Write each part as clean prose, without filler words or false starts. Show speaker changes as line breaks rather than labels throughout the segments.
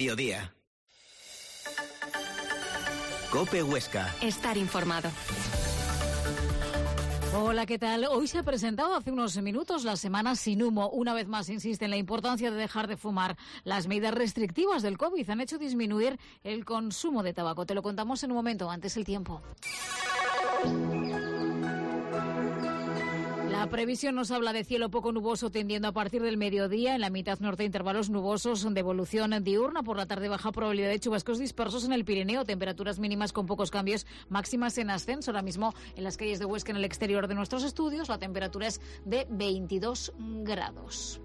mediodía. COPE Huesca.
Estar informado.
Hola, ¿qué tal? Hoy se ha presentado hace unos minutos la Semana Sin Humo. Una vez más insiste en la importancia de dejar de fumar. Las medidas restrictivas del COVID han hecho disminuir el consumo de tabaco. Te lo contamos en un momento, antes el tiempo. La previsión nos habla de cielo poco nuboso tendiendo a partir del mediodía. En la mitad norte intervalos nubosos de evolución diurna. Por la tarde baja probabilidad de chubascos dispersos en el Pirineo. Temperaturas mínimas con pocos cambios, máximas en ascenso. Ahora mismo en las calles de Huesca, en el exterior de nuestros estudios, la temperatura es de 22 grados.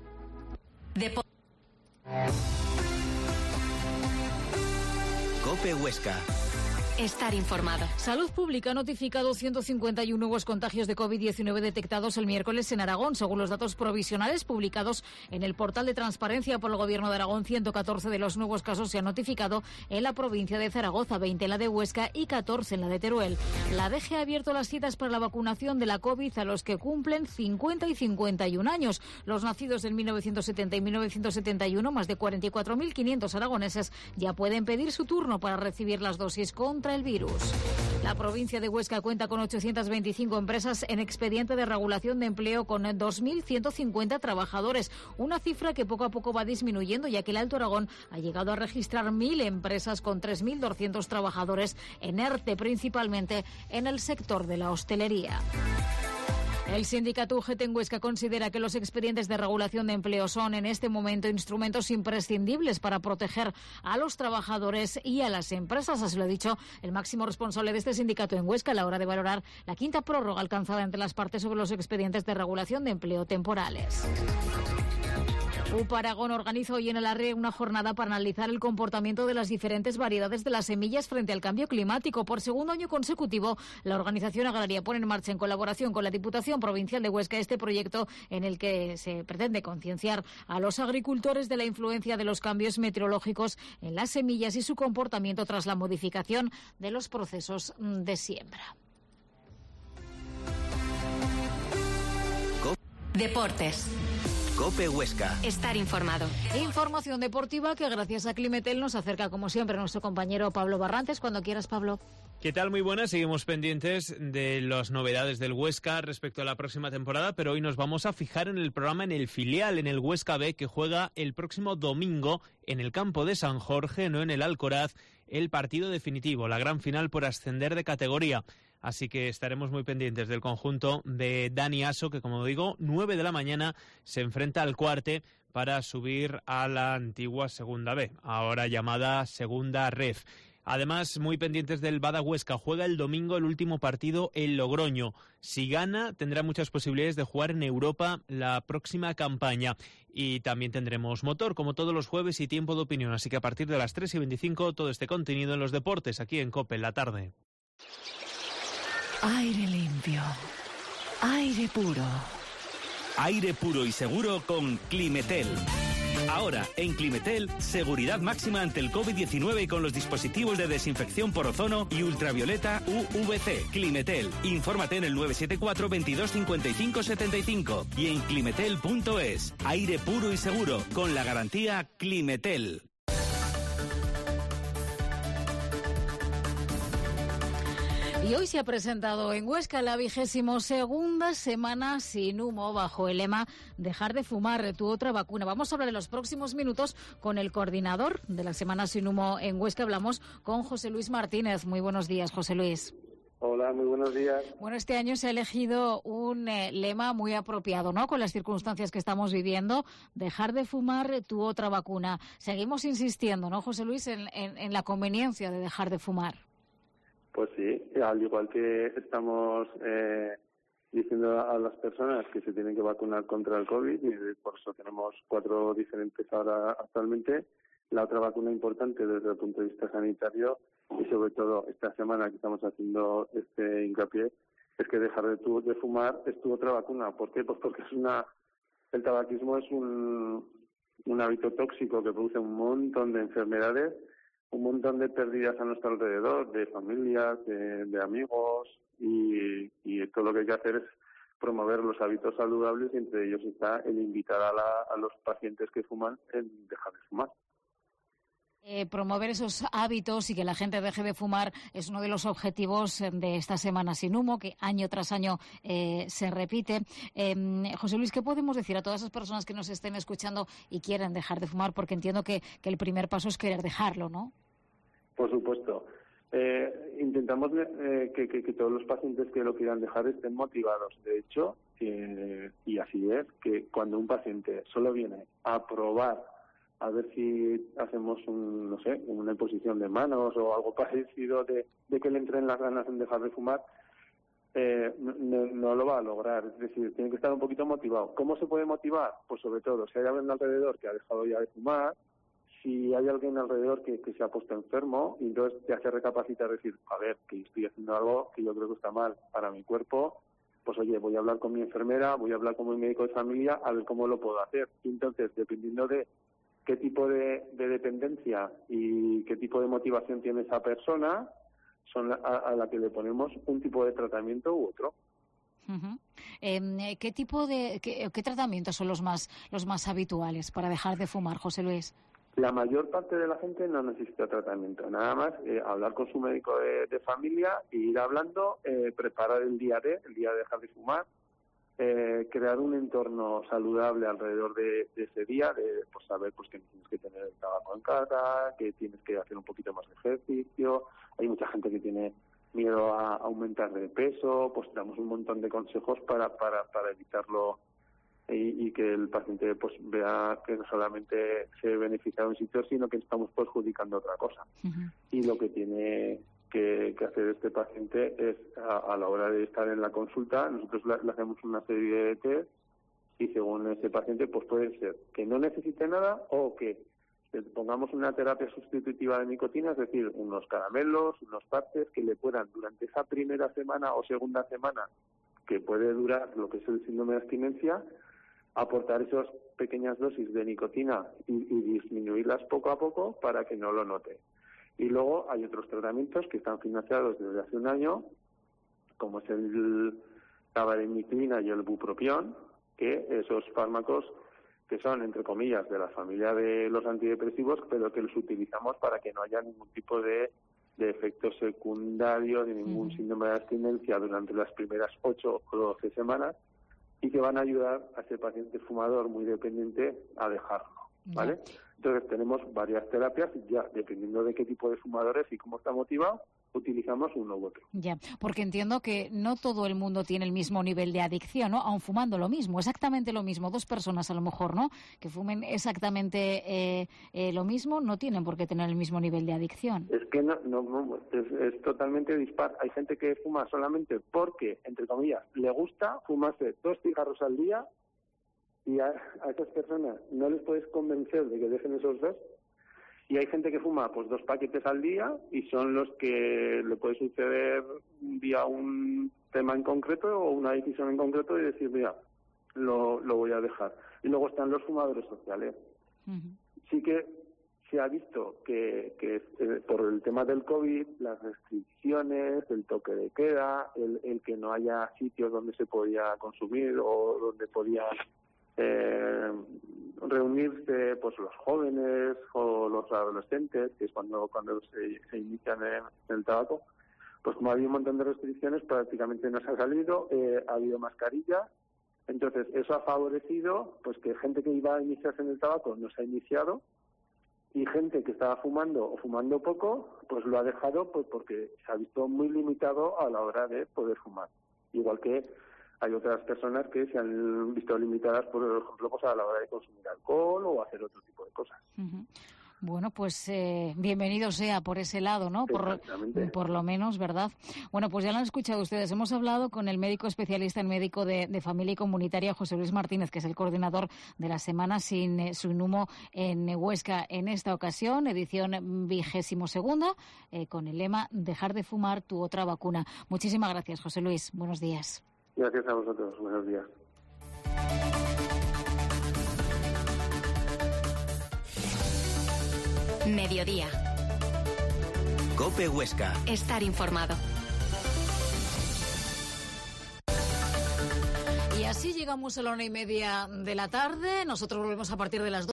COPE Huesca.
Estar informado.
Salud Pública ha notificado 151 nuevos contagios de COVID-19 detectados el miércoles en Aragón. Según los datos provisionales publicados en el portal de transparencia por el Gobierno de Aragón, 114 de los nuevos casos se han notificado en la provincia de Zaragoza, 20 en la de Huesca y 14 en la de Teruel. La DG ha abierto las citas para la vacunación de la COVID a los que cumplen 50 y 51 años. Los nacidos en 1970 y 1971, más de 44.500 aragoneses, ya pueden pedir su turno para recibir las dosis contra el virus. La provincia de Huesca cuenta con 825 empresas en expediente de regulación de empleo con 2.150 trabajadores, una cifra que poco a poco va disminuyendo, ya que el Alto Aragón ha llegado a registrar 1.000 empresas con 3.200 trabajadores en ERTE, principalmente en el sector de la hostelería. El sindicato UGT en Huesca considera que los expedientes de regulación de empleo son en este momento instrumentos imprescindibles para proteger a los trabajadores y a las empresas. Así lo ha dicho el máximo responsable de este sindicato en Huesca a la hora de valorar la quinta prórroga alcanzada entre las partes sobre los expedientes de regulación de empleo temporales. UPA Aragón organiza hoy en el Arre una jornada para analizar el comportamiento de las diferentes variedades de las semillas frente al cambio climático. Por segundo año consecutivo, la organización agraria pone en marcha, en colaboración con la Diputación Provincial de Huesca, este proyecto en el que se pretende concienciar a los agricultores de la influencia de los cambios meteorológicos en las semillas y su comportamiento tras la modificación de los procesos de siembra.
Deportes.
COPE Huesca.
Estar informado.
Información deportiva que gracias a Climetel nos acerca como siempre nuestro compañero Pablo Barrantes. Cuando quieras, Pablo.
¿Qué tal? Muy buenas. Seguimos pendientes de las novedades del Huesca respecto a la próxima temporada, pero hoy nos vamos a fijar en el programa, en el filial, en el Huesca B, que juega el próximo domingo en el campo de San Jorge, no en el Alcoraz, el partido definitivo, la gran final por ascender de categoría. Así que estaremos muy pendientes del conjunto de Dani Aso, que como digo, 9 de la mañana se enfrenta al Cuarte para subir a la antigua Segunda B, ahora llamada Segunda Ref. Además, muy pendientes del Bada Huesca. Juega el domingo el último partido en Logroño. Si gana, tendrá muchas posibilidades de jugar en Europa la próxima campaña. Y también tendremos motor, como todos los jueves, y tiempo de opinión. Así que a partir de las 3:25, todo este contenido en los deportes, aquí en COPE en la tarde.
Aire limpio. Aire puro.
Aire puro y seguro con Climetel. Ahora, en Climetel, seguridad máxima ante el COVID-19 con los dispositivos de desinfección por ozono y ultravioleta UVC. Climetel. Infórmate en el 974 22 55 75 y en climetel.es. Aire puro y seguro con la garantía Climetel.
Y hoy se ha presentado en Huesca la 22ª Semana Sin Humo bajo el lema Dejar de fumar, tu otra vacuna. Vamos a hablar en los próximos minutos con el coordinador de la Semana Sin Humo en Huesca. Hablamos con José Luis Martínez. Muy buenos días, José Luis.
Hola, muy buenos días.
Bueno, este año se ha elegido un lema muy apropiado, ¿no? Con las circunstancias que estamos viviendo, dejar de fumar, tu otra vacuna. Seguimos insistiendo, ¿no, José Luis, en la conveniencia de dejar de fumar?
Pues sí, al igual que estamos diciendo a las personas que se tienen que vacunar contra el COVID, y por eso tenemos 4 diferentes ahora actualmente, la otra vacuna importante desde el punto de vista sanitario y sobre todo esta semana que estamos haciendo este hincapié es que dejar de fumar es tu otra vacuna. ¿Por qué? Pues porque el tabaquismo es un hábito tóxico que produce un montón de enfermedades, un montón de pérdidas a nuestro alrededor, de familias, de amigos, y todo lo que hay que hacer es promover los hábitos saludables, y entre ellos está el invitar a los pacientes que fuman en dejar de fumar.
Promover esos hábitos y que la gente deje de fumar es uno de los objetivos de esta Semana Sin Humo, que año tras año se repite. José Luis, ¿qué podemos decir a todas esas personas que nos estén escuchando y quieren dejar de fumar? Porque entiendo que el primer paso es querer dejarlo, ¿no?
Por supuesto. Intentamos que todos los pacientes que lo quieran dejar estén motivados. De hecho, y así es, que cuando un paciente solo viene a probar a ver si hacemos una imposición de manos o algo parecido de que le entren las ganas en dejar de fumar, no lo va a lograr. Es decir, tiene que estar un poquito motivado. ¿Cómo se puede motivar? Pues sobre todo, si hay alguien alrededor que ha dejado ya de fumar, si hay alguien alrededor que se ha puesto enfermo, y entonces te hace recapacitar, decir, a ver, que estoy haciendo algo que yo creo que está mal para mi cuerpo, pues oye, voy a hablar con mi enfermera, voy a hablar con mi médico de familia, a ver cómo lo puedo hacer. Y entonces, dependiendo de qué tipo de dependencia y qué tipo de motivación tiene esa persona, son a la que le ponemos un tipo de tratamiento u otro.
Uh-huh. ¿Qué tratamientos son los más habituales para dejar de fumar, José Luis?
La mayor parte de la gente no necesita tratamiento, nada más hablar con su médico de familia e ir hablando, preparar el día de dejar de fumar, crear un entorno saludable alrededor de ese día, de pues saber pues que tienes que tener el tabaco en casa, que tienes que hacer un poquito más de ejercicio. Hay mucha gente que tiene miedo a aumentar de peso, pues damos un montón de consejos para evitarlo y que el paciente pues vea que no solamente se beneficia de un sitio, sino que estamos perjudicando otra cosa. Uh-huh. Y lo que tiene que hacer este paciente es, a la hora de estar en la consulta, nosotros le hacemos una serie de test y según ese paciente pues puede ser que no necesite nada o que pongamos una terapia sustitutiva de nicotina, es decir, unos caramelos, unos parches que le puedan durante esa primera semana o segunda semana que puede durar lo que es el síndrome de abstinencia, aportar esas pequeñas dosis de nicotina y disminuirlas poco a poco para que no lo note. Y luego hay otros tratamientos que están financiados desde hace un año, como es la vareniclina y el bupropión, que esos fármacos que son, entre comillas, de la familia de los antidepresivos, pero que los utilizamos para que no haya ningún tipo de efecto secundario, de ningún síndrome de abstinencia durante las primeras 8 o 12 semanas, y que van a ayudar a ese paciente fumador muy dependiente a dejarlo, ¿vale? Entonces tenemos varias terapias y ya, dependiendo de qué tipo de fumadores y cómo está motivado, utilizamos uno u otro.
Ya, porque entiendo que no todo el mundo tiene el mismo nivel de adicción, ¿no? Aun fumando lo mismo, exactamente lo mismo. Dos personas a lo mejor, ¿no? Que fumen exactamente lo mismo, no tienen por qué tener el mismo nivel de adicción.
Es que no es totalmente dispar. Hay gente que fuma solamente porque, entre comillas, le gusta fumarse 2 cigarros al día y a esas personas no les puedes convencer de que dejen esos 2. Y hay gente que fuma pues 2 paquetes al día y son los que le puede suceder un día un tema en concreto o una decisión en concreto y decir, mira, lo voy a dejar. Y luego están los fumadores sociales. Uh-huh. Sí que se ha visto que por el tema del COVID, las restricciones, el toque de queda, el que no haya sitios donde se podía consumir o donde podían reunirse pues los jóvenes o los adolescentes, que es cuando se inician en el tabaco, pues como había un montón de restricciones prácticamente no se ha salido, ha habido mascarillas, entonces eso ha favorecido pues que gente que iba a iniciarse en el tabaco no se ha iniciado y gente que estaba fumando o fumando poco pues lo ha dejado pues porque se ha visto muy limitado a la hora de poder fumar, igual que hay otras personas que se han visto limitadas, por ejemplo, pues a la hora de consumir alcohol o hacer otro tipo de cosas.
Uh-huh. Bueno, pues bienvenido sea por ese lado, ¿no? Por lo menos, ¿verdad? Bueno, pues ya lo han escuchado ustedes. Hemos hablado con el médico especialista en médico de familia y comunitaria, José Luis Martínez, que es el coordinador de la Semana Sin Humo en Huesca. En esta ocasión, edición 22ª, con el lema Dejar de fumar, tu otra vacuna. Muchísimas gracias, José Luis. Buenos días.
Gracias a vosotros. Buenos días.
Mediodía.
COPE Huesca.
Estar informado.
Y así llegamos a la 1:30 de la tarde. Nosotros volvemos a partir de las 2.